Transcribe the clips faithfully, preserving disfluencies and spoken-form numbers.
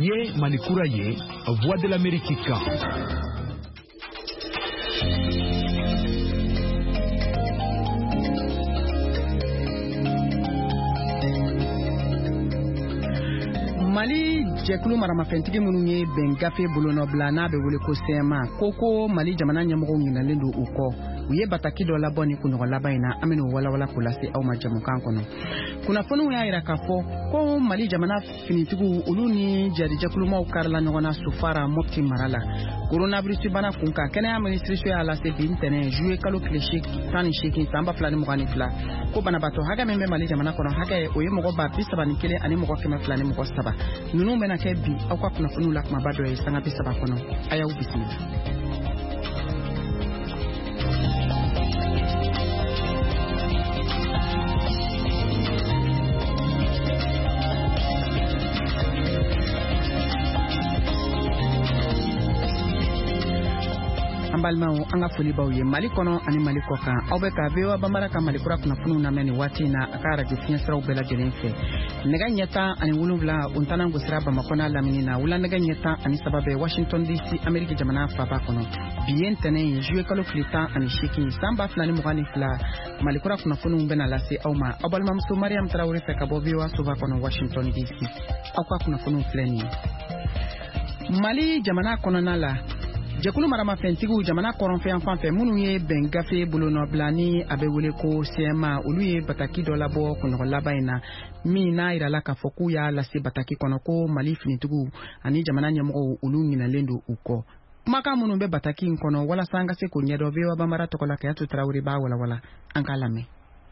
Niye Malikura ye, Voix de l'Amérique kan. Mali jɛkulu maramafɛntigi minnu ye bɛn gafe bolonɔbila n'a bɛ wele ko C M A ko ko Mali jamana ɲɛmɔgɔw ɲinalen don u kɔ u ye bataki dɔ labɔ ni kunɲɔgɔn laban in na an bɛna o walawala k'o lase aw ma jamukan kɔnɔ. Kunnafoniw y'a jira k'a fɔ ko Mali jamana finitigiw olu ni jɛrijɛkulumaw karila ɲɔgɔn na Sofara Mopti mara la. Coronavirus bana kunkan kɛnɛya minisiriso y'a lase bi ntɛnɛn juillet kalo tile tan ni seegin san ba fila ni mugan ni fila ko banabaatɔ hakɛ min bɛ Mali jamana kɔnɔ hakɛ o ye mɔgɔ ba bi saba ni kelen ani mɔgɔ kɛmɛ fila ni mɔgɔ saba. Ninnu bɛna kɛ bi aw ka kunnafoniw la kumaba dɔ ye sanga bi saba kɔnɔ a y'aw bisimila. Balimaw an ka foli baw ye Mali kɔnɔ ani Mali kɔ kan aw bɛ ka V O A Bambara ka Mali kura kunnafoniw lamɛn ni waati in na a ka radio fiɲɛ siraw bɛɛ lajɛlen fɛ. Nɛgɛ ɲɛ tan ani wolonwula o ntɛnɛn gosira Bamakɔ n'a lamini na wula nɛgɛ ɲɛ tan ani saba bɛ Washington D C Amérique jamana faaba kɔnɔ. Bi ye ntɛnɛn ye juillet kalo tile tan ani seegin san ba fila ni mugan ni fila Mali kura kunnafoniw bɛna lase aw ma aw balimamuso Mariam Tarawele fɛ ka bɔ V O A soba kɔnɔ Washington D C. Aw ka kunnafoniw filɛ nin ye. Mali jamana kɔnɔna la jɛkulu maramafɛntigiw jamana kɔrɔnfɛn fan fɛ minnu ye bɛn gafe bolonɔbila ni a bɛ wele ko C M A olu ye bataki dɔ labɔ kunɲɔgɔn laban in na min n'a yirala k'a fɔ k'u y'a lase bataki kɔnɔ ko Mali finitigiw ani jamana ɲɛmɔgɔw olu ɲinalen don u kɔ. Kumakan minnu bɛ bataki in kɔnɔ walasa an ka se k'o ɲɛdɔn V O A Bambara tɔgɔ la Kayatu Tarawele b'a walawala an k'a lamɛn.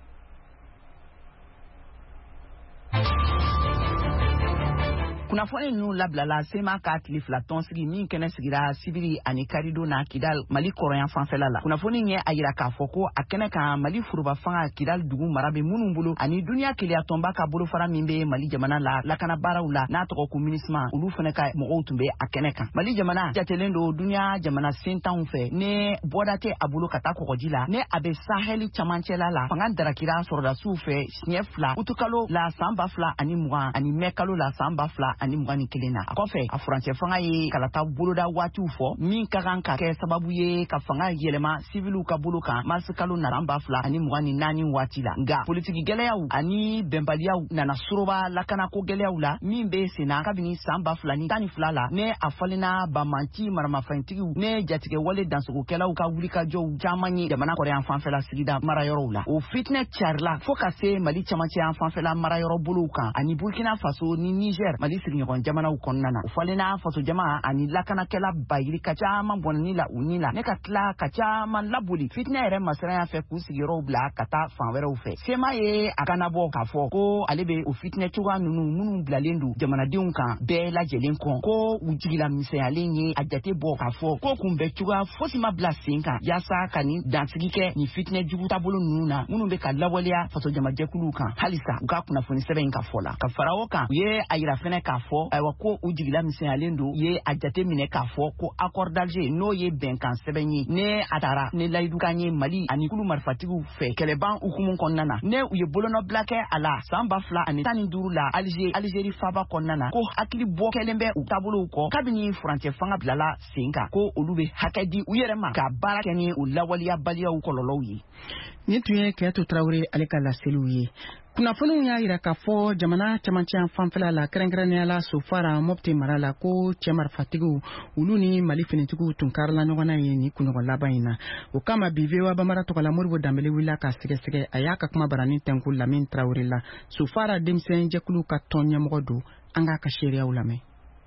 Kunnafoni ninnu labilala C M A ka tile fila tɔn sigi min kɛnɛ sigira Sibiri ani Karido na Kidal Mali kɔrɔyan fanfɛla la. Kunnafoni ye a yira k'a fɔ ko a kɛnɛ kan Mali foroba fanga Kidal dugu mara bɛ minnu bolo ani duniya keleya tɔnba ka bolofara min bɛ Mali jamana la lakana baaraw la n'a tɔgɔ ko MINUSMA olu fana ka mɔgɔw tun bɛ a kɛnɛ kan. Mali jamana jatelen don duniya jamana sentanw fɛ ne bɔda tɛ a bolo ka taa kɔgɔji la ne a bɛ Saheli camancɛla la fanga darakira sɔrɔdasiw fɛ siɲɛ fila utukalo la san ba fila ani mugan ani mɛ kalo la san ba fila ani mugan ni kelen na. A kɔfɛ a furancɛ fanga ye kalata boloda waatiw fɔ min ka kan ka kɛ sababu ye ka fanga yɛlɛma siviluw ka bolo kan marisi kalo naran ba fila ani mugan ni naani waati la. Nka politiki gɛlɛyaw ani bɛnbaliyaw nana soroba lakanako gɛlɛyaw la min bɛ senna kabini san ba fila ni tan ni fila la ne a falenna bamanci maramafɛntigiw ne jatigɛ wale dansogokɛlaw ka wulikajɔw caman ye jamana kɔrɔyan fanfɛla sigida marayɔrɔw la. O fitinɛ carila fo ka se Mali camancɛyan fanfɛla marayɔrɔ bolow kan ani Burkina Faso ni Niger Mali sigiɲɔgɔn jamanaw kɔnɔna na. O falenna faso jama ani lakanakɛla bayiri ka caman bɔnni la u ni la ne ka tila ka caman laboli fitinɛ yɛrɛ masiranya fɛ k'u sigiyɔrɔw bila ka taa fan wɛrɛw fɛ. C M A ye a kana bɔ k'a fɔ ko ale bɛ o fitinɛ cogoya ninnu minnu bilalen don jamanadenw kan bɛɛ lajɛlen kɔn ko u jigila misɛnyalen ye a jate bɔ k'a fɔ ko kun bɛ cogoya fosi ma bila sen kan yaasa ka ni dansigi kɛ ni fitinɛ jugu taabolo ninnu na minnu bɛ ka lawaleya faso jamajɛkuluw kan halisa u ka kunnafoni sɛbɛn in ka fɔ la. Ka fara o kan u ye a yira fɛnɛ k'a fɔ ayiwa ko u jigila misɛnyalen don ye a jate minɛ k'a fɔ ko accord d'Alger n'o ye bɛnkan sɛbɛn ye ne a taara ne layidukan ye Mali ani kulu marifatigiw fɛ kɛlɛban hukumu kɔnɔna na ne u ye bolonɔbila kɛ a la san ba fila ani tan ni duuru la Alger Algérie faaba kɔnɔna na ko hakili bɔ kɛlen bɛ u taabolow kɔ kabini furancɛ fanga bilala sen kan ko olu bɛ hakɛ di u yɛrɛ ma ka baara kɛ ni o lawaleyabaliyaw kɔlɔlɔw ye. Nin tun ye Kayatu Tarawele ale ka laseliw ye. Kunnafoniw y'a jira k'a fɔ jamana camancɛyan fanfɛla la kɛrɛnkɛrɛnnenya la Sofara Mopti mara la ko cɛ marifatigiw olu ni Mali finitigiw tun karila ɲɔgɔn na ye ni kunɲɔgɔn laban in na. O kama bi V O A Bambara tɔgɔ la Moribo Danbele wulila ka sɛgɛsɛgɛ a y'a ka kuma barani tɛnku Lamine Tarawele la. Sofara denmisɛn jɛkulu ka tɔn ɲɛmɔgɔ don an k'a ka seereyaw lamɛn.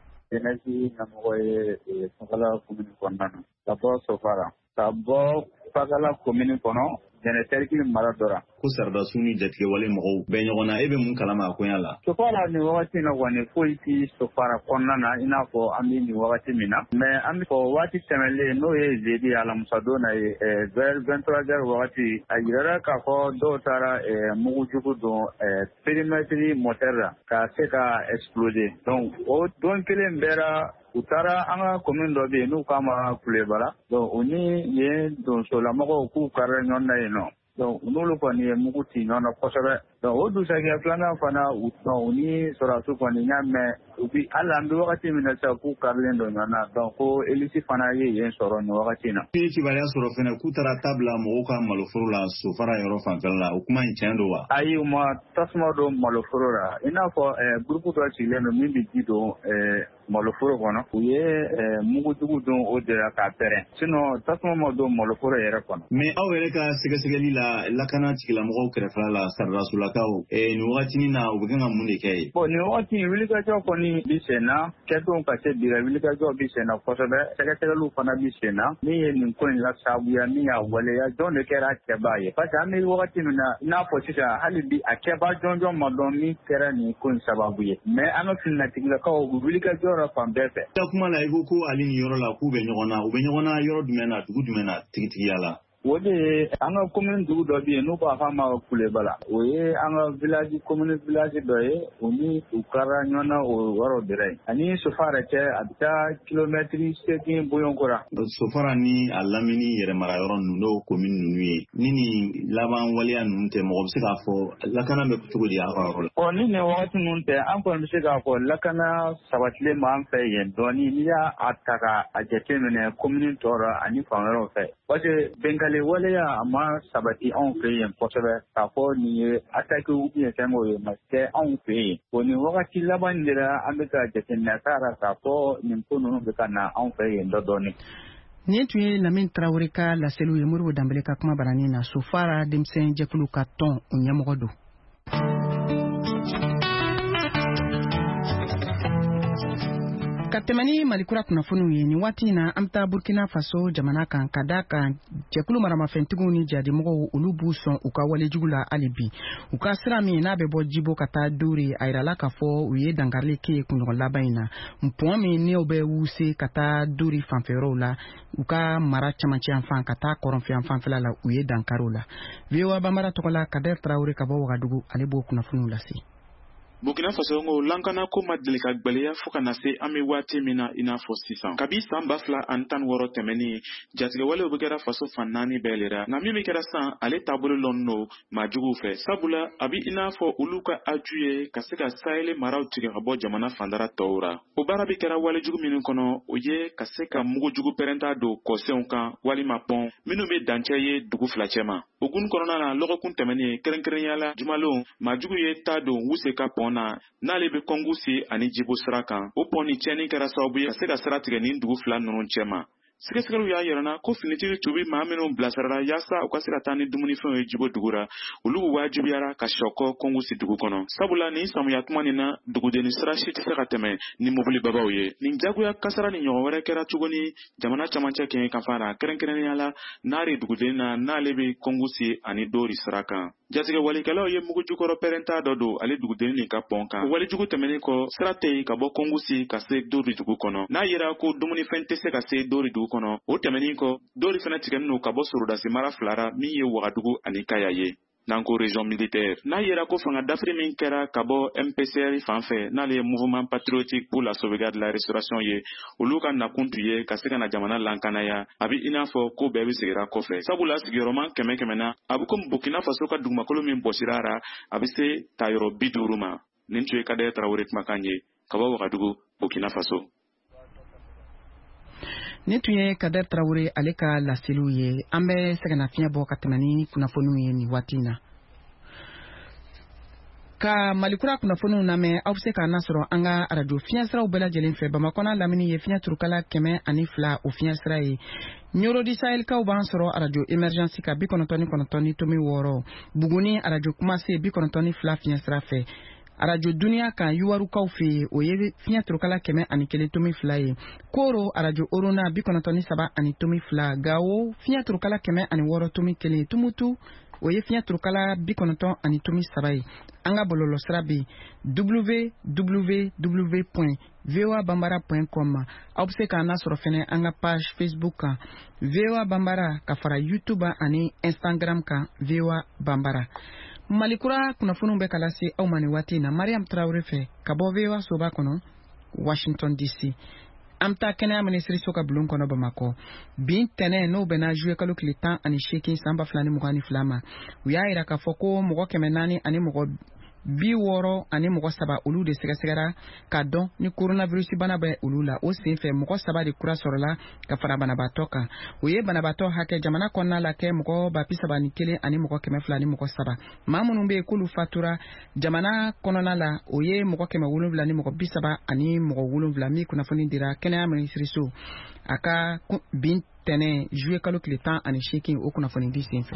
Énergie ɲɛmɔgɔ ye Fakala commune kɔnɔna na ka bɔ Sofara ka bɔ Fakala commune kɔnɔ Jɛnɛtɛriki mara dɔra ko saridasiw ni jatigɛ wale mɔgɔw bɛɛ ɲɔgɔn na e bɛ mun kalama a koɲa la. Sofara nin wagati na kɔni foyi ti Sofara kɔnɔna na i n'a fɔ an bɛ nin wagati min na mais an bɛ fɔ waati tɛmɛlen n'o ye jeudi alamusadon na ye vers vingt-trois heures wagati a yirara k'a fɔ dɔw taara mugu jugu don périmètre moteur la ka se ka exploser donc o don kelen bɛɛ u taara an ka commune dɔ bɛ yen n'u k'a ma Kulebala donc o ni yen donsolamɔgɔw k'u kari ɲɔgɔn na yen nɔ donc n'olu kɔni ye mugu ci ɲɔgɔn na kosɛbɛ donc o dugusajɛ filanan fana u ni sɔrɔdasiw kɔni y'a mɛn u bi hali an bɛ wagati min na sisan k'u karilen don ɲɔgɔn na donc ko elisi fana ye yen sɔrɔ nin wagati in na. Ni kibaruya sɔrɔ fɛnɛ k'u taara tabila mɔgɔw ka maloforo la Sofara yɔrɔ fanfɛla la o kuma in tiɲɛ don wa? Ayi u ma tasuma don maloforo la i n'a fɔ gurupu dɔ sigilen don min bɛ ji don maloforo kɔnɔ u ye mugujugu don o de la k'a pɛrɛn sinon tasuma ma don maloforo yɛrɛ kɔnɔ. Mais aw yɛrɛ ka sɛgɛsɛgɛli la lakana tigilamɔgɔw kɛrɛfɛla la Sardarasulakaw nin wagati na u bɛ kan ka mun de kɛ ye? Bon nin wagati wulikajɔ kɔni bi sen na kɛdon ka se bi la wulikajɔ bi sen na kosɛbɛ sɛgɛsɛgɛliw fana bi sen na min ye nin ko in la sabuya min y'a waleya jɔn de kɛra kɛbaa ye parce que an bɛ wagati min na i n'a fɔ sisan hali bi a kɛbaa jɔnjɔn ma dɔn min kɛra nin ko in sababu ye mais an ka finnatigilakaw u wulikajɔ la fan bɛɛ fɛ. Ta kuma la i ko ko hali nin yɔrɔ la k'u bɛ ɲɔgɔn na u bɛ ɲɔgɔn na yɔrɔ jumɛn na dugu jumɛn na tigitigiya la? O de ye an ka commune dugu dɔ bɛ yen n'u b'a fɔ a ma Kulebala o ye an ka village commune village dɔ ye u ni u kara ɲɔgɔn na o yɔrɔ de la ani Sofara cɛ a bɛ taa kilomɛtiri seegin Boyonkora. Sofara ni a lamini yɛrɛmara yɔrɔ ninnu n'o commune ninnu ye ni nin laban waleya ninnu tɛ mɔgɔ bɛ se k'a fɔ lakana bɛ cogo di a ka yɔrɔ la? Ɔ ni nin wagati ninnu tɛ an kɔni bɛ se k'a fɔ lakana sabatilen b'an fɛ yen dɔɔni n'i y'a ta k'a jateminɛ commune tɔw la ani fan wɛrɛw fɛ parce que bɛngali waleya a ma sabati anw fɛ yen kosɛbɛ k'a fɔ nin ye attaque ou bien fɛn o ye ma kɛ anw fɛ yen o nin wagati laban de la an bɛ ka jateminɛ k'a k'a fɔ nin ko ninnu bɛ ka na anw fɛ yen dɔ dɔɔni. Nin tun ye Lamini Tarawele ka laseliw ye Modibo Danbele ka kuma baranin na Sofara denmisɛn jɛkulu ka tɔn o ɲɛmɔgɔ don. Ka tɛmɛ ni Malikura kunnafoniw ye nin waati in na an bɛ taa Burkina Faso jamana kan ka da kan jɛkulu maramafɛntigiw ni jadimɔgɔw olu b'u sɔn u ka walejugu la hali bi u ka sira min n'a bɛ bɔ Jibo ka taa Dori a yirala k'a fɔ u ye dankarili kɛ kunɲɔgɔn laban in na mpɔn min n'o bɛ wuse ka taa Dori fanfɛyɔrɔw la u ka mara camancɛ yanfan ka taa kɔrɔnfɛ fanfɛla la u ye dankariw la V O A Banbara tɔgɔ la Kader Tarawele ka bɔ Wagadugu ale b'o kunnafoniw lase. Burkina Faso ngo lankana ko ma deli ka gbaliya fo kana se an bɛ waati min na i n'a fɔ sisan kabi san ba fila ani tan wɔɔrɔ tɛmɛni jatigɛwalew bɛ kɛra faso fan naani bɛɛ lera nka min bɛ kɛra san ale taabolo lɔn no maajuguw fɛ sabula a bɛ i n'a fɔ olu ka aju ye ka se ka sahɛli maraw tigɛ ka bɔ jamana fandara tɔw ra o baara bɛ kɛra walejugu minnu kɔnɔ o ye ka se ka mugujugu pɛrɛnta don kɔsɛnw kan walima pɔn minnu bɛ dancɛ ye dugu fila cɛ ma o gun kɔnɔna na lɔgɔkun tɛmɛni kɛrɛnkɛrɛnya la jumalon maajugu ye taa don wuse ka pɔn na n'ale bɛ kɔngu si ani Jibo sira kan o pɔn ni tiɲɛni kɛra sababu ye ka se ka sira tigɛ nin dugu fila ninnu cɛ ma sɛgɛsɛgɛliw y'a yɛrɛ na ko finitigi tubi maa minnu bilasirala yaasa u ka se ka taa ni dumunifɛnw ye Jibo dugu ra olu wajibiyara ka sɔkɔ kɔngu si dugu kɔnɔ sabula ni samuya tuma nin na dugudenni sira si tɛ se ka tɛmɛ ni mobili babaw ye nin jagoya kasara ni ɲɔgɔn wɛrɛ kɛra tuguni jamana camancɛ kɛɲɛ kan fara kɛrɛnkɛrɛnnenya la n'are dugudenni na n'ale bɛ kɔngu si ani Dori sira kan jatigɛ walikɛlaw ye mugujukɔrɔ pɛrɛnta dɔ don ale dugudenni nin ka pɔn kan walijugu tɛmɛnen kɔ sira tɛ yen ka bɔ kɔngu si ka se Dori dugu kɔnɔ n'a yera ko dumunifɛn tɛ se ka se Dori dugu kɔnɔ o tɛmɛnen kɔ Dori fana tigɛlen don ka bɔ Sorodasi mara fila ra min ye Wagadugu ani Kaya ye n'an ko région militaire n'a yera ko fanga dafiri min kɛra ka bɔ M P C R fan fɛ n'ale ye mouvement patriotique pour la sauvegarde de la restauration ye olu ka nakun tun ye ka se ka na jamana lankanaya a bɛ i n'a fɔ ko bɛɛ bɛ segira kɔfɛ sabula sigiyɔrɔma kɛmɛ kɛmɛ na a bɛ komi Burkina Faso ka dugumakolo min bɔsira ra a bɛ se tayɔrɔ bi duuru ma nin tun ye Kader Tarawele kumakan ye ka bɔ Wagadugu Burkina Faso. Ni tun ye Kader Tarawele ale ka laseliw ye an bɛ sɛgɛnna fiɲɛ bɔ ka tɛmɛ ni kunnafoniw ye nin waati in na ka Malikura kunnafoniw lamɛn aw bɛ se k'a nasɔrɔ an ka arajo fiɲɛsiraw bɛɛ lajɛlen fɛ Bamakɔ n'a lamini ye fiɲɛ turukala kɛmɛ ani fila o fiɲɛsira ye Nyoro Sahel-kaw b'an sɔrɔ arajo Emergence ka bi kɔnɔntɔn ni kɔnɔntɔn ni tomi wɔɔrɔ Buguni arajo Kumase bi kɔnɔntɔn ni fila fiɲɛsira fɛ arajo Duniya kan Yuwarukaw fɛ yen o ye fiɲɛ turukala kɛmɛ ani kelen tomi fila ye Koro arajo Orona bi kɔnɔntɔn ni saba ani tomi fila Gawo fiɲɛ turukala kɛmɛ ani wɔɔrɔ tomi kelen Tumutu o ye fiɲɛ turukala bi kɔnɔntɔn ani tomi saba ye an ka bɔlɔlɔsira bɛ w w w point v o a banbara point com aw bɛ se k'an lasɔrɔ fɛnɛ an ka page Facebook kan V O A Banbara ka fara YouTube ani Instagram kan V O A Banbara. Malikura kunnafoniw bɛ ka lase aw ma nin waati in na Mariam Tarawele fɛ ka bɔ V O A soba kɔnɔ Washington D C amta kɛnɛya minisiriso ka bulon kɔnɔ Bamakɔ bin tɛnɛ n'o bɛna juillet kalo tile tan ani seegin san ba fila ni mugan ni fila ma u y'a yira k'a fɔ ko mɔgɔ kɛmɛ naani ani mɔgɔ bi wɔɔrɔ ani mɔgɔ saba olu de sɛgɛsɛgɛra ka dɔn ni coronavirus bana bɛ olu la o senfɛ mɔgɔ saba de kura sɔrɔla ka fara banabaatɔ kan o ye banabaatɔ hakɛ jamana kɔnɔna la kɛ mɔgɔ ba bi saba ni kelen ani mɔgɔ kɛmɛ fila ni mɔgɔ saba maa minnu bɛ yen k'olu fatura jamana kɔnɔna la o ye mɔgɔ kɛmɛ wolonwula ni mɔgɔ bi saba ani mɔgɔ wolonwula min kunnafoni dira kɛnɛya minisiriso a ka bin tɛnɛ juillet kalo tile tan ani seegin o kunnafoni di senfɛ.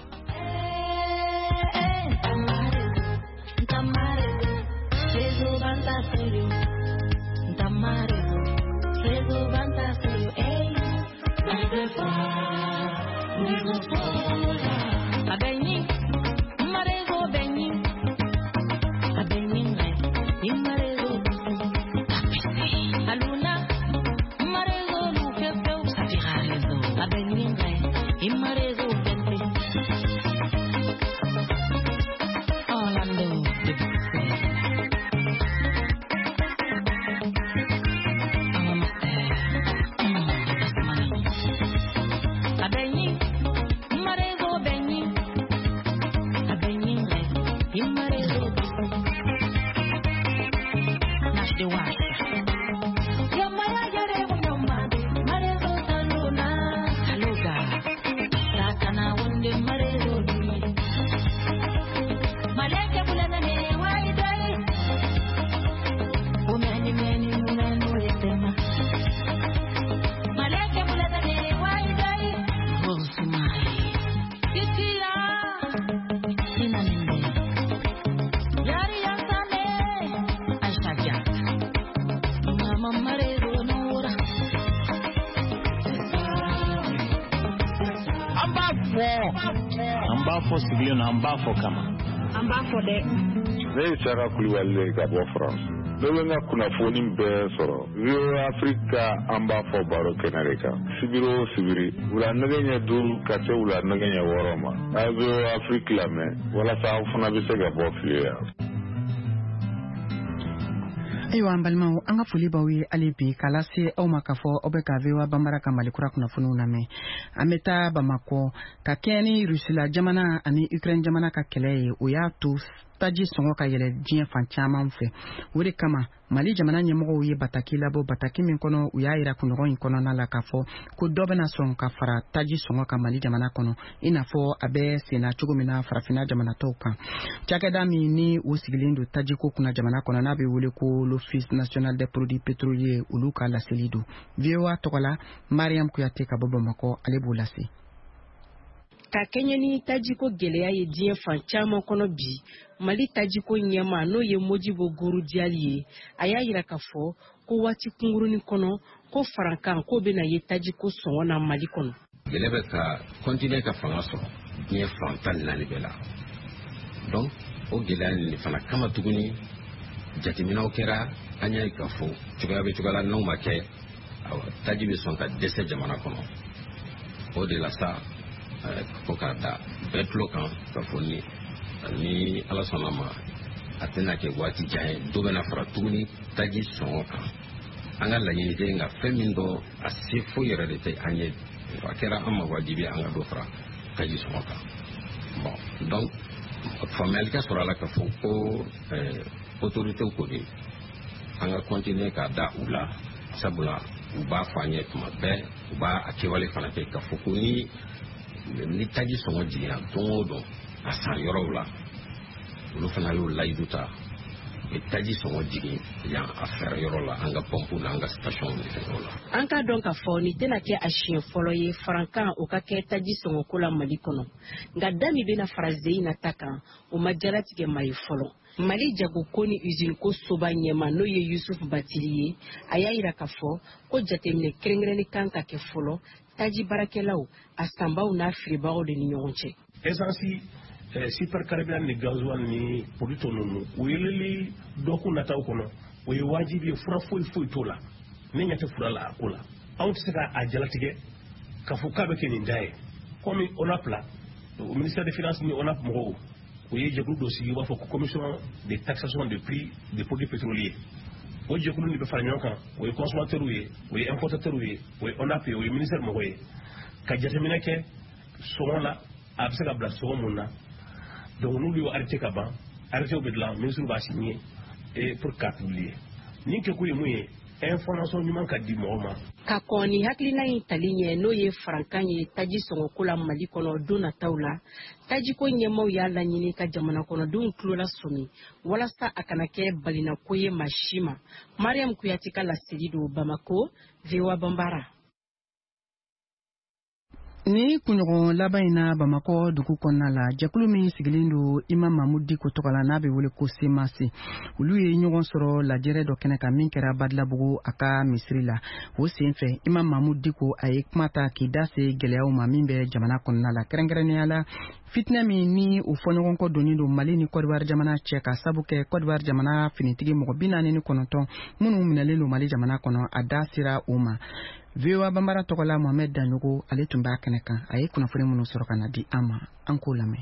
Ambafo kama ambafo de ne chara kuliwale gabo France Dolenga kuna foni mbe soro Vio Afrika ambafo baro kenareka Sibiro sibiri Ula nagenya dul kate ula nagenya waroma Azo Afrika lame Wala saa ufuna bise gabo filia ayiwa an balimaw an ka foli b'aw ye hali bi k'a lase aw ma k'a fɔ aw bɛ ka V O A banbara ka malikura kunnafoniw lamɛn an bɛ taa Bamakɔ ka kɛɲɛ ni Rusila jamana ani Ukraine jamana ka kɛlɛ ye o y'a to taji sɔngɔ ka yɛlɛ diɲɛ fan caman fɛ o de kama Mali jamana ɲɛmɔgɔw ye bataki labɔ bataki min kɔnɔ u y'a yira kunɲɔgɔn in kɔnɔna la k'a fɔ ko dɔ bɛna sɔn ka fara taji sɔngɔ kan Mali jamana kɔnɔ i n'a fɔ a bɛ senna cogo min na farafinna jamanatɔw kan cakɛda min ni o sigilen don tajiko kunna jamana kɔnɔ n'a bɛ wele ko l'Office national des produits pétroliers olu ka laseli don V O A tɔgɔ la Mariam Kuyate ka bɔ Bamakɔ ale b'o lase ka kɛɲɛ ni tajiko gɛlɛya ye diɲɛ fan caman kɔnɔ bi Mali tajiko ɲɛma n'o ye Modibo Guru Diali ye a y'a yira k'a fɔ ko waati kungurunin kɔnɔ ko farankan ko bɛna ye tajiko sɔngɔ na Mali kɔnɔ gɛlɛya bɛ ka continuer ka fanga sɔrɔ diɲɛ fan tan ni naani bɛɛ la donc o gɛlɛya nin fana kama tuguni jateminɛw kɛra an y'a ye k'a fɔ cogoya bɛ cogoya la n'o ma kɛ taji bɛ sɔn ka dɛsɛ jamana kɔnɔ o de la sa ko k'a da bɛɛ tulo kan ka fɔ ni ni ala sɔnna ma a tɛna kɛ waati jan ye dɔ bɛna fara tuguni taji sɔngɔ kan an ka laɲini tɛ nka fɛn min dɔ a se foyi yɛrɛ de tɛ an ye a kɛra an ma wajibi an ka dɔ fara taji sɔngɔ kan bon donc faamuyali ka sɔrɔ a la k'a fɔ ko autorités ko de an ka continuer k'a da u la sabula u b'a fɔ an ye tuma bɛɛ u b'a a kɛwale fana kɛ k'a fɔ ko ni ni taji sɔngɔ jiginna don o don a san yɔrɔw la olu fana y'o layidu ta u taji sɔngɔ jigin yan a fɛrɛ yɔrɔ la an ka pɔmpu n'an ka station ni fɛnw la an ka dɔn k'a fɔ nin tɛna kɛ a siɲɛ fɔlɔ ye farankan o ka kɛ taji sɔngɔko la Mali kɔnɔ nka da min bɛna fara Zeyina ta kan o ma jalatigɛ maa ye fɔlɔ Mali jagoko ni usine ko soba ɲɛma n'o ye Yusuf Batili ye a y'a yira k'a fɔ ko jateminɛ kɛrɛnkɛrɛnni kan ka kɛ fɔlɔ taji baarakɛlaw a sanbaw n'a feerebagaw de ni ɲɔgɔn cɛ essence supercarburant ni gasoil ni produit ninnu u yeleli dɔku nataw kɔnɔ o ye wajibi ye fura foyi foyi t'o la ne ɲɛ tɛ fura la a ko la anw tɛ se ka a jalatigɛ k'a fɔ k'a bɛ kɛ nin da ye komi ONAP la au ministère des finances ni ONAP mɔgɔw u ye jɛkulu dɔ sigi u b'a fɔ ko commission de taxation de prix des produits pétroliers o jɛkulu ni bɛ fara ɲɔgɔn kan o ye consommateur ye o ye importateur ye o ye O N A P o ye ministère mɔgɔ ye ka jateminɛ kɛ sɔngɔ la a bɛ se ka bila sɔngɔ mun na donc n'olu y'o arrêté ka ban arrêté bɛ dilan ministre b'a signé et pour k'a publier nin kɛkun ye mun ye information ɲuman ka di mɔgɔ ma. Ka kɔn ni hakilina in tali ɲɛ n'o ye farankan ye taji sɔngɔko la Mali kɔnɔ don nataw la tajiko ɲɛmaw y'a laɲini ka jamana kɔnɔdenw tulola sɔmi walasa a kana kɛ balinako ye maa si ma. Mariam Kuyate ka laseli don Bamako, V O A Bambara. Ni kunɲɔgɔn laban in na Bamakɔ dugu kɔnɔna la jɛkulu min sigilen don Imam Mahmud Diko tɔgɔ la n'a bɛ wele ko Semase olu ye ɲɔgɔn sɔrɔ lajɛrɛ dɔ kɛnɛ kan min kɛra Badilabugu a ka misiri la o sen fɛ Imam Mahmud Diko a ye kuma ta k'i da se gɛlɛyaw ma min bɛ jamana kɔnɔna la kɛrɛnkɛrɛnnenya la fitinɛ min ni o fɔɲɔgɔn kɔ donnen don Mali ni Côte d'Ivoire jamana cɛ ka sabu kɛ Côte d'Ivoire jamana finitigi mɔgɔ bi naani ni kɔnɔntɔn minnu minɛlen don Mali jamana kɔnɔ a da sera o ma. V O A Bambara tɔgɔ la Mohamed Danyogo ale tun b'a kɛnɛ kan a ye kunnafoni minnu sɔrɔ ka na di an ma an k'o lamɛn.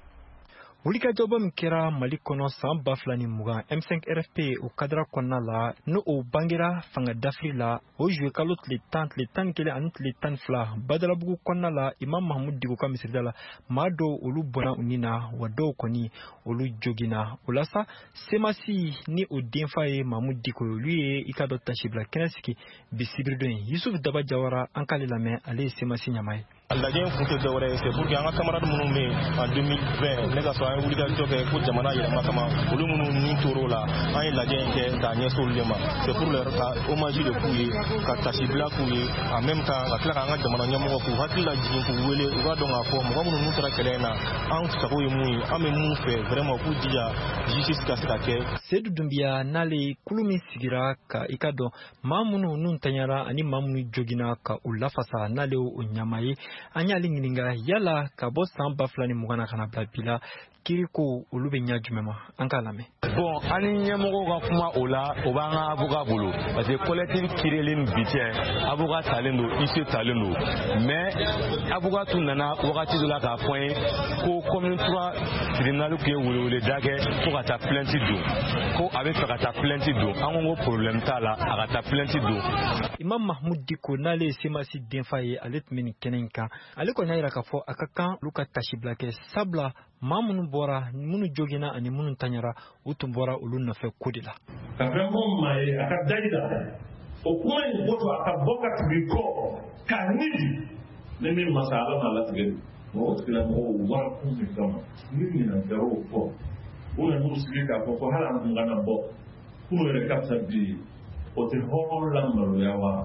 wulikajɔba min kɛra Mali kɔnɔ san ba fila ni mugan M cinq R F P o kadira kɔnɔna la n'o o bangera fanga dafiri la o juwe kalo tile tan tile tan ni kelen ani tile tan ni fila Badalabugu kɔnɔna la Imam Mahmud Diko ka misirida la maa dɔw olu bɔnna u ni na wa dɔw kɔni olu jogina o la sa Semasi ni o denfa ye Mahmud Diko olu ye i ka dɔ tasibila kɛnɛ sigi bisibiri dɔ in Yusuf Daba Jawara an k'ale lamɛn ale ye Semasi ɲama ye. lajɛ in kun tɛ dɔwɛrɛ ye c'est pour que an ka camarade minnu bɛ en deux mille vingt ne ka sɔrɔ an ye wulikajɔ kɛ ko jamana yɛlɛma kama olu minnu ni tor'o la an ye lajɛ in kɛ k'a ɲɛsin olu de ma c'est pour leur ka hommage de k'u ye ka tasibila k'u ye en même temps ka tila k'an ka jamana ɲɛmɔgɔ k'u hakili lajigin k'u wele u k'a dɔn k'a fɔ mɔgɔ minnu n'u taara kɛlɛ in na an sago ye mun ye an bɛ mun fɛ vraiment k'u dija justice ka se ka kɛ. Seydou Doumbia n'ale kulu min sigira ka i ka dɔn maa minnu n'u tanyara ani maa minnu jogina ka u lafasa n'ale o ɲama ye an y'ale ɲininka yala ka bɔ san ba fila ni mugan na ka na bila bi la kiri ko olu bɛ ɲɛ jumɛn ma an k'a lamɛn. Bon ani ɲɛmɔgɔw ka kuma o la o b'an ka avocat bolo parce que collectif kirelen bi cɛ avocat talen don I C talen don mais avocat tun nana wagati dɔ la k'a fɔ n ye ko commune trois tribunal tun ye weleweleda kɛ ko ka taa plainte don ko a bɛ fɛ ka taa plainte don an ko ko problème t'a la a ka taa plainte don. Imam Mahmud Diko n'ale ye Semasi denfa ye ale tun bɛ nin kɛnɛ in kan ale kɔni y'a jira k'a fɔ a ka kan olu ka tasibila kɛ sabula maa minnu bɔra minnu jogina ani minnu tanyara u tun bɔra olu nɔfɛ ko de la. Ka fɛn fɔ maa ye a ka daji la o kuma in bɔtɔ a ka bɔ ka tugu kɔ k'a ɲini ne min masa ala ma latigɛ mɔgɔ tigila mɔgɔw wara kun min kama ni ɲinagɛrɛ o kɔ u na n'u sigi k'a fɔ ko hali an kun kana bɔ k'u yɛrɛ ka fisa bi o tɛ hɔrɔn la maloya wa.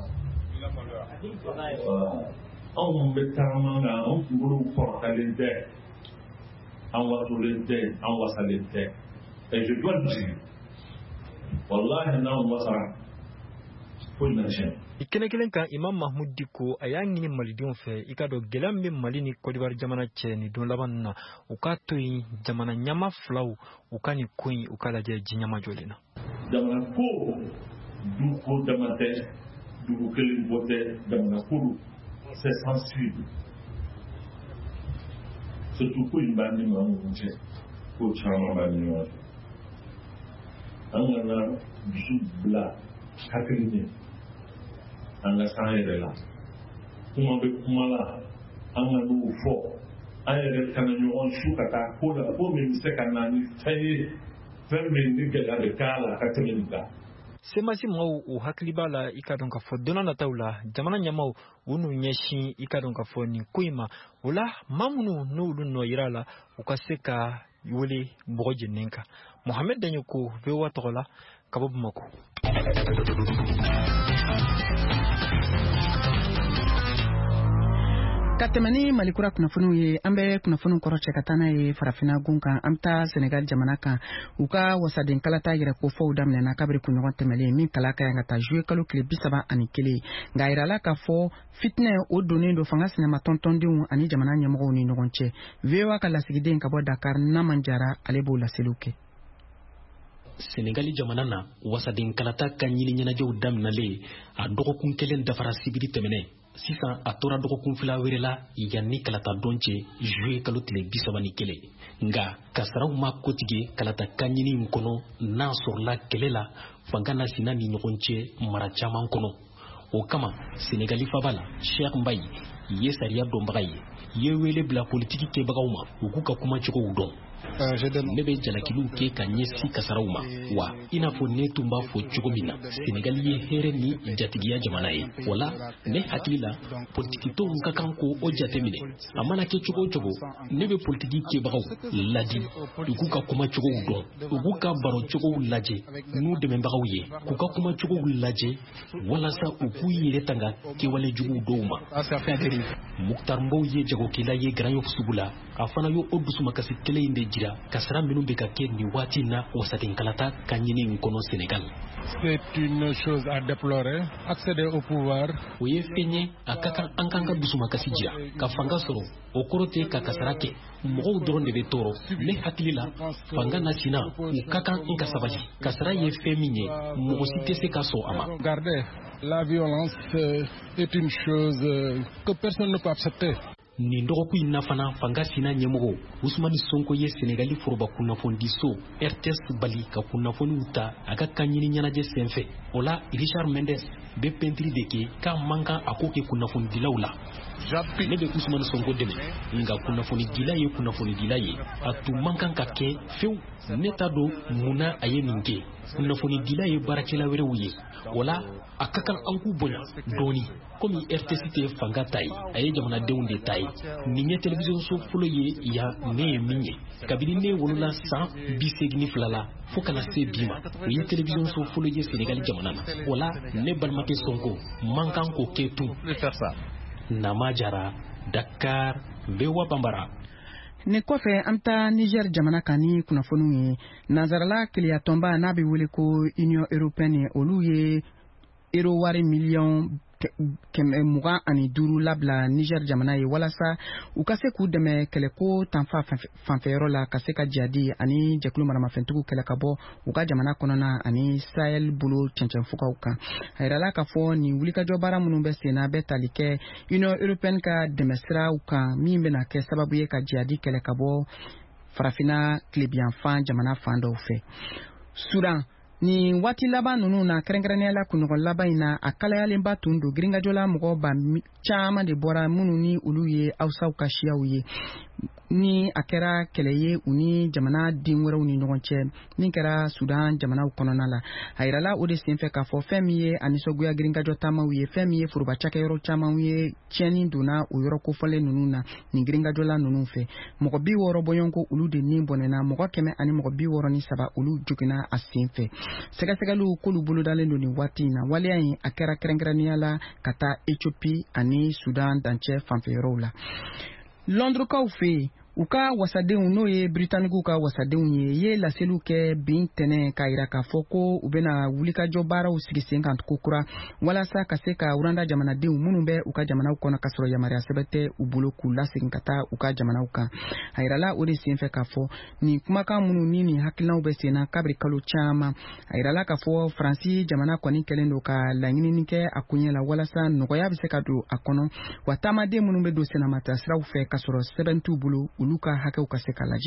Anw bɛ taama na anw kunkolo kɔrɔtalen tɛ an wasolen tɛ an wasalen tɛ et je dois le dire wallahi n'anw wasara foyi na tiɲɛ. I kɛnɛ kelen kan Imam Mahmud Diko a y'a ɲini malidenw fɛ i ka dɔn gɛlɛya min bɛ Mali ni Côte d'Ivoire jamana cɛ nin don laban na u k'a to yen jamana ɲama filaw u ka nin ko in u ka lajɛ ji ɲama jɔlen na. Jamana ko du ko dama tɛ dugu kelen bɔ tɛ jamana ko c'est sensible surtout ko in b'a ni maa minnu cɛ ko caman b'a ni ɲɔgɔn cɛ an kana dusu bila hakili ɲɛ an ka san yɛrɛ la kuma bɛ kuma la an ka n'o fɔ an yɛrɛ kana ɲɔgɔn su ka taa ko la ko min bɛ se ka na ni fɛn ye fɛn min ni gɛlɛya bɛ k'a la ka tɛmɛ nin kan. Semasi mɔgɔw u hakili b'a la i ka dɔn k'a fɔ donna nataw la jamana ɲɛmaw u n'u ɲɛsin i ka dɔn k'a fɔ nin ko in ma o la maa minnu n'olu nɔ yira la u ka se ka wele bɔgɔ jeninen kan. Mohamed Danyoko V O A tɔgɔ la ka bɔ Bamako. Ka tɛmɛ ni Malikura kunnafoniw ye an bɛ kunnafoniw kɔrɔ cɛ ka taa n'a ye farafinna gun kan an bɛ taa Senegal jamana kan u ka wasaden kalata yɛrɛ ko fɔw daminɛna kabiri kunɲɔgɔn tɛmɛlen min kala ka yan ka taa juillet kalo tile bi saba ani kelen nka a yirala k'a fɔ fitinɛ o donnen don fanga sinama tɔntɔndenw ani jamana ɲɛmɔgɔw ni ɲɔgɔn cɛ. V O A ka lasigiden ka bɔ Dakar Naman Jara ale b'o laseliw kɛ. Senegali jamana na wasaden kalata ka ɲini ɲɛnajɛw daminɛlen a dɔgɔkun kelen dafara sibiri tɛmɛnɛ sisan a tora dɔgɔkun fila wɛrɛ la yanni kalata don cɛ juye kalo tile bi saba ni kelen nka kasaraw ma kotige kalata kaɲini in kɔnɔ n'a sɔrɔla kɛlɛ la fanga na sina ni ɲɔgɔn cɛ mara caman kɔnɔ. O kama senegali faba la Cheikh Mbaye ye sariya dɔnbaga ye ye wele bila politiki kɛbagaw ma u k'u ka kumacogow dɔn. Ne bɛ jalakiliw kɛ ka ɲɛsin kasaraw ma wa i n'a fɔ ne tun b'a fɔ cogo min na senegali ye hɛrɛ ni jatigiya jamana ye. O la ne hakili la politikitɔw ka kan ko o jateminɛ. A mana kɛ cogo o cogo ne bɛ politiki kɛbagaw ladi u k'u ka kumacogow dɔn u k'u ka barocogow lajɛ n'u dɛmɛbagaw ye k'u ka kumacogow lajɛ walasa u k'u yɛrɛ tanga kɛwale juguw dɔw ma. Muktar Mbow ye jagokɛla ye Grand Yoff sugu la a fana y'o o dusumakasi kelen in de jira kasara minnu bɛ ka kɛ nin waati in na wasadenkalata ka ɲini in kɔnɔ Sénégal. C'est une chose à déplorer. Accéder au pouvoir. O ye fɛn ye a ka kan an k'an ka dusumakasi jira ka fanga sɔrɔ o kɔrɔ tɛ ka kasara kɛ mɔgɔw dɔrɔn de bɛ tɔɔrɔ. Ne hakili la fanga na sina u ka kan n ka sabali kasara ye fɛn min ye mɔgɔ si tɛ se ka sɔn a ma. Regardez, la violence est une chose que personne ne peut accepter. Nin dɔgɔkun in na fana fanga sina ɲɛmɔgɔ Usmani Sonko ye Senegali foroba kunnafoni so R T S bali ka kunnafoniw ta a ka kan ɲini ɲɛnajɛ sen fɛ. O la Richard Mendes bɛ pɛntiri de kɛ k'a man kan a ko kɛ kunnafonidilaw la. Ne bɛ Usmani Sonko dɛmɛ nka kunnafonidila ye kunnafonidila ye a tun man kan ka kɛ fewu. Ne t'a dɔn munna a ye nin kɛ. Kunnafonidila ye baarakɛla wɛrɛw ye. O la a ka kan an k'u bonya dɔɔni komi R T S tɛ fanga ta ye a ye jamanadenw de ta ye. Nin ye télévision so fɔlɔ ye yan ne ye min ye kabini ne wolola san bi seegin ni fila la fo kana se bi ma o ye télévision so fɔlɔ ye Sénégali jamana na. O la ne balimakɛ Sonko man kan k'o kɛ tun. Nama Jara, Dakar, V O A Bambara. Ne kɔfɛ an taa Niger jamana kan ni kunnafoniw ye nazarala keleya tɔnba n'a bɛ wele ko Union Européenne olu ye euro wari miliyɔn kɛmɛ mugan ani duuru labila Niger jamana ye walasa u ka se k'u dɛmɛ kɛlɛko tanfa fanfɛyɔrɔ la ka se ka jadi ani jɛkulu maramafɛntigiw kɛlɛ ka bɔ u ka jamana kɔnɔna ani Sahel bolo cɛncɛnfugaw kan. A yirala k'a fɔ nin wulikajɔ baara minnu bɛ sen na bɛ tali kɛ Union Européenne ka dɛmɛsiraw kan min bɛna kɛ sababu ye ka jadi kɛlɛ ka bɔ farafina tilebiyanfan jamana fan dɔw fɛ. Sudan ni waati laban ninnu na kɛrɛnkɛrɛnnenya kunɲɔgɔn laban in na a kalayalenba tun don giringajola mɔgɔ ba caman de bɔra minnu ni olu ye Hausaw ka siyaw ye ni a kɛra kɛlɛ ye u ni jamana den wɛrɛw ni ɲɔgɔn cɛ min kɛra Sudan jamanaw kɔnɔna la. A yirala o de senfɛ k'a fɔ fɛn min ye a nisɔgoya giringajɔ taamaw ye fɛn min ye foroba cakɛyɔrɔ caman ye tiɲɛni donna o yɔrɔ kofɔlen ninnu na nin giringajɔla ninnu fɛ. Mɔgɔ bi wɔɔrɔ bɔɲɔgɔnko olu de ni bɔnɛna mɔgɔ kɛmɛ ani mɔgɔ bi wɔɔrɔ ni saba olu joginna a senfɛ. Sɛgɛsɛgɛliw k'olu bolodalen don nin waati in na waleya in a kɛra kɛrɛnkɛrɛnnenya la ka taa Ethiopie ani Sudan dancɛ fanfɛyɔrɔw la. Lɔndrikaw fɛ yen u ka wasadenw n'o ye Britanniquew ka wasadenw ye ye laseliw kɛ bin tɛnɛ k'a yira k'a fɔ ko u bɛna wulikajɔ baaraw sigi sen kan kokura walasa ka se ka uranda jamanadenw minnu bɛ u ka jamanaw kɔnɔ ka sɔrɔ yamaruya sɛbɛn tɛ u bolo k'u lasegin ka taa u ka jamanaw kan. A yirala o de senfɛ k'a fɔ nin kumakan minnu ni nin hakilinaw bɛ sen na kabiri kalo caman. A yirala k'a fɔ Faransi jamana kɔni kɛlen don ka laɲinini kɛ a kuɲɛ la walasa nɔgɔya bɛ se ka don a kɔnɔ wa taamaden minnu bɛ don senamata siraw fɛ ka sɔrɔ sɛbɛn t'u bolo olu ka hakɛw ka se ka lajɛ.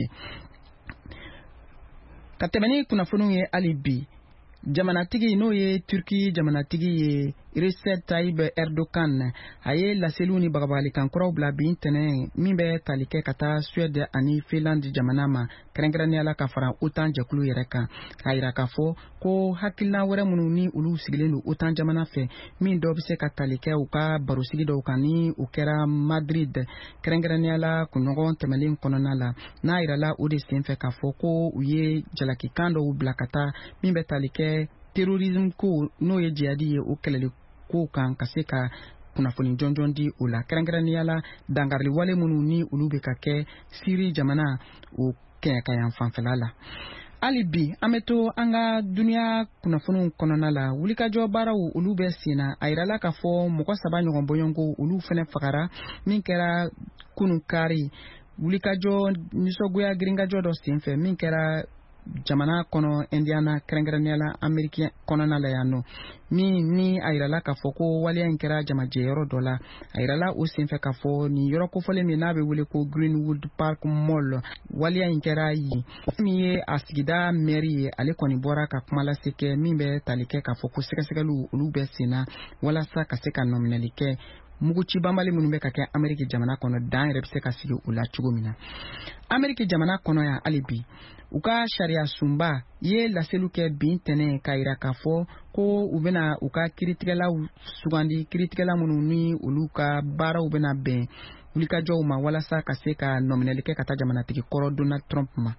Ka tɛmɛ ni kunnafoniw ye hali bi jamanatigi n'o ye Turki jamanatigi ye Recep Tayyip Erdogan a ye laseliw ni bagabalikan kuraw bila bin tɛnɛ min bɛ tali kɛ ka taa Suède ani Finland jamana ma kɛrɛnkɛrɛnnenya la ka fara OTAN jɛkulu yɛrɛ kan k'a yira k'a fɔ ko hakilina wɛrɛ minnu ni olu sigilen don OTAN jamana fɛ min dɔw bɛ se ka tali kɛ u ka barosigi dɔw kan ni u kɛra Madrid kɛrɛnkɛrɛnnenya la kunɲɔgɔn tɛmɛlen kɔnɔna la n'a yirala o de senfɛ k'a fɔ ko u ye jalakikan dɔw bila ka taa min bɛ tali kɛ terrorisme ko n'o ye jihadi ye o kɛlɛli ko kan ka se ka kunnafoni jɔnjɔn di o la kɛrɛnkɛrɛnnenya la dangarili wale minnu ni olu bɛ ka kɛ Siri jamana o kɛɲɛkayan fanfɛla la. Hali bi an bɛ to an ka duniya kunnafoniw kɔnɔna la wulikajɔ baaraw olu bɛ sen na a yirala k'a fɔ mɔgɔ saba ɲɔgɔn bɔɲɔgɔnko olu fana fagara min kɛra kunun kari wulikajɔ nisɔgoya giringajɔ dɔ senfɛ min kɛra jamana kono Indiana krengreniala Amerika kono na la yano mi ni ayirala ka fɔ ko waliya in kɛra jamajɛ yɔrɔ dɔ la ayirala o senfɛ ka fɔ ni yɔrɔ kofɔlen min n'a bɛ wele ko Greenwood Park Mall waliya in kɛra yi min ye a sigida mairie ye ale kɔni bɔra ka kuma lase kɛ min bɛ tali kɛ ka fɔ ko sɛgɛsɛgɛliw olu bɛ senna walasa ka se ka nɔminɛli kɛ muguci banbali minnu bɛ ka kɛ Amerika jamana kɔnɔ dan yɛrɛ bɛ se ka sigi u la cogo min na Amerika jamana kɔnɔ ya hali bi u ka sariya sunba ye laselu kɛ bin tɛnɛ ka yira k'a fɔ ko u bɛna u ka kiritigɛlaw sugandi kiritigɛla minnu ni olu ka baaraw bɛna bɛn wulikajɔw ma walasa ka se ka nɔminɛli kɛ ka taa jamanatigi kɔrɔ Donald Trump ma.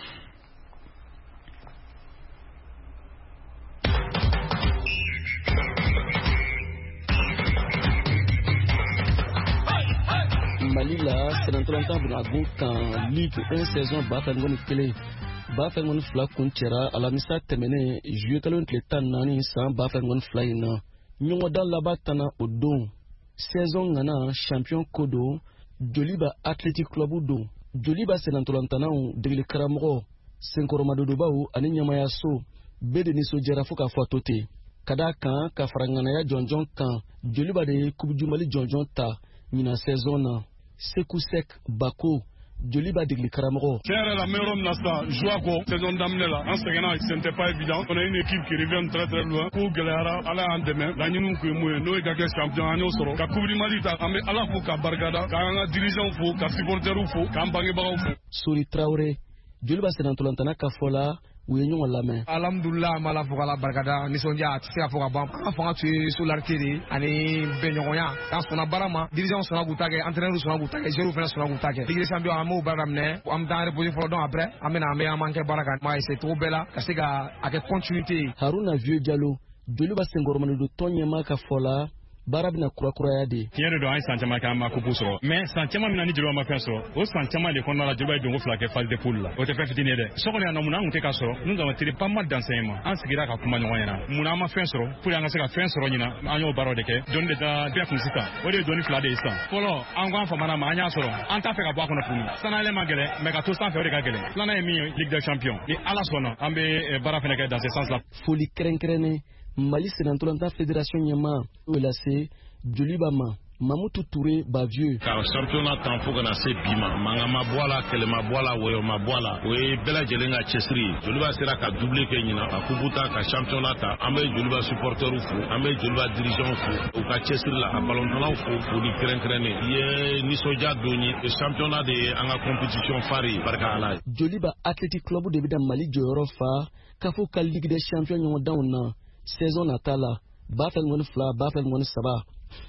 Mali la senatolanta bina gun kan ligue un saison ba fɛn ngoni kelen ba fɛn ngoni fila kun cɛra alamisa tɛmɛnen juillet kalo tile tan naani san ba fɛn ngoni fila in na ɲɔgɔndan laban tana o don saison ngana champion ko don Joliba Athletic Club don Joliba senatolantanaw degeli karamɔgɔ senkɔrɔmadodobaw ani ɲɛmayaso bɛɛ de nisɔndiyara fo k'a fɔ a to ten ka d'a kan ka fara ŋanaya jɔnjɔn kan Joliba de ye coupe du Mali jɔnjɔn ta ɲina saison na Sekou Sek Bako Joliba degeli karamɔgɔ. Tiɲɛ yɛrɛ la n bɛ yɔrɔ min na sisan joie kɔ saison daminɛ la an sɛgɛnna ce n'était pas évident on a une équipe qui revient très très loin ko gɛlɛyara Ala y'an dɛmɛ laɲiniw kun ye mun ye n'o ye ka kɛ champion an y'o sɔrɔ ka coupe du Mali ta an bɛ Ala fo ka barikada k'an ka dirigeants fo ka supporters fo k'an bangebagaw fo. Sori Traoré Joliba senatolantana ka fɔ la u ye ɲɔgɔn lamɛn. Alhamdulillah ma la fo k'Ala barikada nisɔndiya a tɛ se ka fɔ ka ban an fanga tun ye solidarité de ani bɛnɲɔgɔnya k'an sɔnna baara ma dirigeants sɔnna k'u ta kɛ entraîneurs sɔnna k'u ta kɛ joueurs fana sɔnna k'u ta kɛ ligue des champions an b'o baara daminɛ an bɛ taa reposer fɔlɔ donc après an bɛ na an bɛ an man kɛ baara kan m'a essayer cogo bɛɛ la ka se ka a kɛ continuité. Haruna Vieux Diallo Joliba senkɔrɔmadodo tɔn ɲɛmaa ka fɔ la baara bɛna kurakuraya de. Tiɲɛ de don an ye san caman kɛ an ma coupe sɔrɔ mais san caman min na ni Joliba ma fɛn sɔrɔ o san caman de kɔnɔna la Joliba ye donko fila kɛ phase de poule la o tɛ fɛn fitinin ye dɛ so kɔnɔ yan nɔ mun an kun tɛ ka sɔrɔ nous avons tiré pas mal d'enseignements an sigira ka kuma ɲɔgɔn ɲɛna mun an ma fɛn sɔrɔ pour an ka se ka fɛn sɔrɔ ɲina an y'o baaraw de kɛ dɔnni de da bɛɛ kun sisan o de ye dɔnni fila de ye sisan fɔlɔ an ko an famana ma an y'a sɔrɔ an t'a fɛ ka bɔ a kɔnɔ tuguni sanayɛlɛ ma gɛlɛn mais ka to sanfɛ o de ka gɛlɛn filanan ye min ye Ligue des champions ni Ala sɔnna an bɛ baara fɛnɛ kɛ dans ce sens là. Foli kɛrɛnkɛrɛnnen Mali senatolanta fédération ɲɛmaa o lase Joliba ma Mamutu Touré Bavieux. Ka championnat tan fo kana se bi ma manga ma bɔ a la kɛlɛ ma bɔ a la wɔyɔ ma bɔ a la o ye bɛɛ lajɛlen ka cɛsiri ye Joliba sera ka doublé kɛ ɲina ka kubu ta ka championnat ta an bɛ Joliba supporters fo an bɛ Joliba dirigeants fo u ka cɛsiri la ka ballontannaw fo foli kɛrɛnkɛrɛnnen i ye nisɔndiya don ye championnat de ye an ka compétition phare ye barika Ala. Joliba Athletic Club de bɛ da Mali jɔyɔrɔ fa k'a fɔ ka Ligue des champions ɲɔgɔndanw na saison nata la ba fɛn ŋɔni fila ba fɛn ŋɔni saba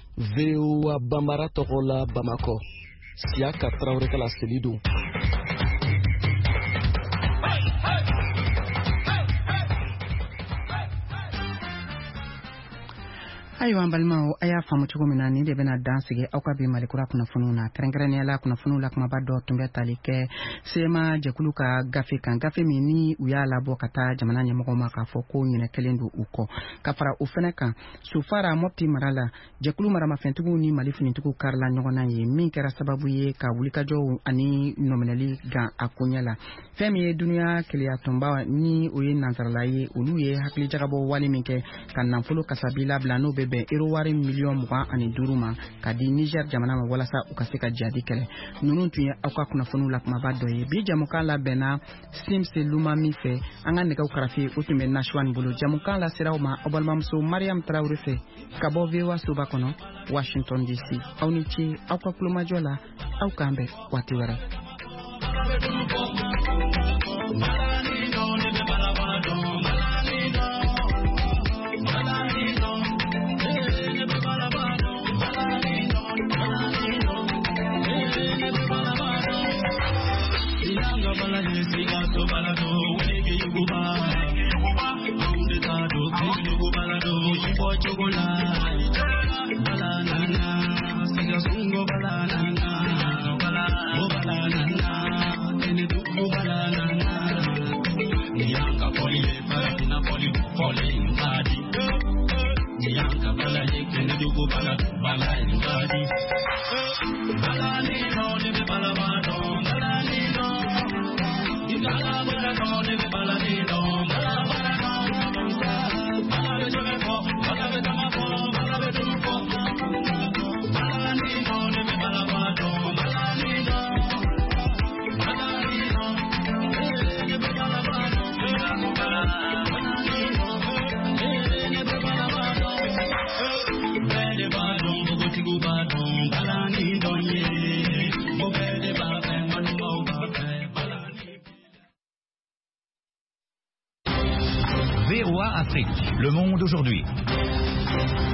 V O A Bambara tɔgɔ la Bamakɔ Siaka Traoré kala seli don. ayiwa an balimaw a y'a faamu cogo min na ni de bɛna dan sigi aw ka bi malikura kunnafoniw na kɛrɛnkɛrɛnnenya la kunnafoniw la kumaba dɔ tun bɛ tali kɛ sema jɛkulu ka gafe kan gafe min ni u y'a labɔ ka taa jamana ɲɛmɔgɔw ma k'a fɔ ko ɲinɛ kelen don u kɔ ka fara o fɛnɛ kan sufara mɔpti mara la jɛkulu maramafɛntigiw ni mali finitigiw karila ɲɔgɔn na ye min kɛra sababu ye ka wulikajɔw ani nɔminɛli gan a koɲɛ la fɛn min ye duniya keleya tɔnba ni o ye nansarala ye olu ye hakilijagabɔ wale min kɛ ka nafolo kasabi labila n'o bɛ bɛn euro wari miliyɔn mugan ani duuru ma ka di Niger jamana ma walasa u ka se ka jadi kɛlɛ ninnu tun ye aw ka kunnafoniw la kumaba dɔ ye bi jamukan labɛnna Simse Luma min fɛ an ka nɛgɛw karafe o tun bɛ Nashwan bolo jamukan la seraw ma aw balimamuso Mariam Traoré fɛ ka bɔ V O A soba kɔnɔ Washington D C aw ni ce aw ka kulomajɔ la aw k'an bɛn waati wɛrɛ. Bala Afrique. Le Monde aujourd'hui.